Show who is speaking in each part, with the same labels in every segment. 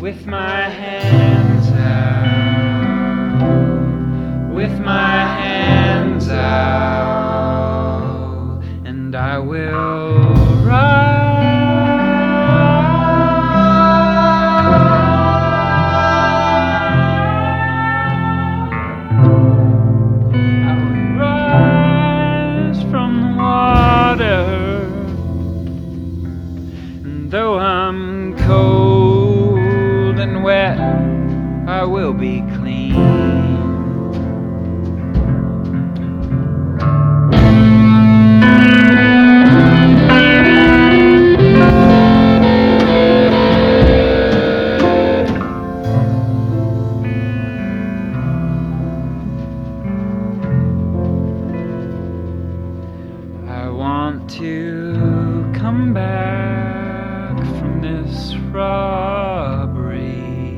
Speaker 1: with my hands out, with my hands out, and I will rise. I will rise from the water, and though I'm cold and wet, I will be clean. I want to come back from this robbery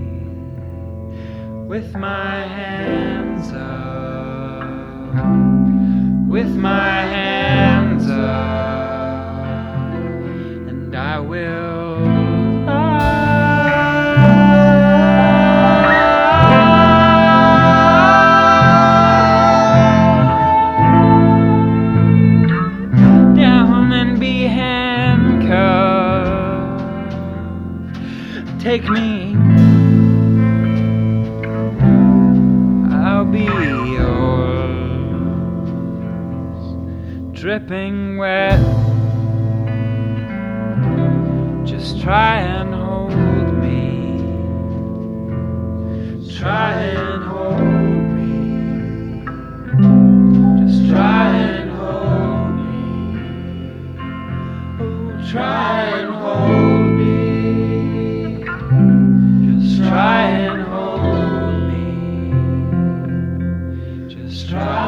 Speaker 1: with my hands up, with my hands up, and I will down and be handcuffed. Take me, I'll be yours, dripping wet. Just try and hold me, try and hold me, just try and hold me, oh, try and hold me, just try and hold me, just try.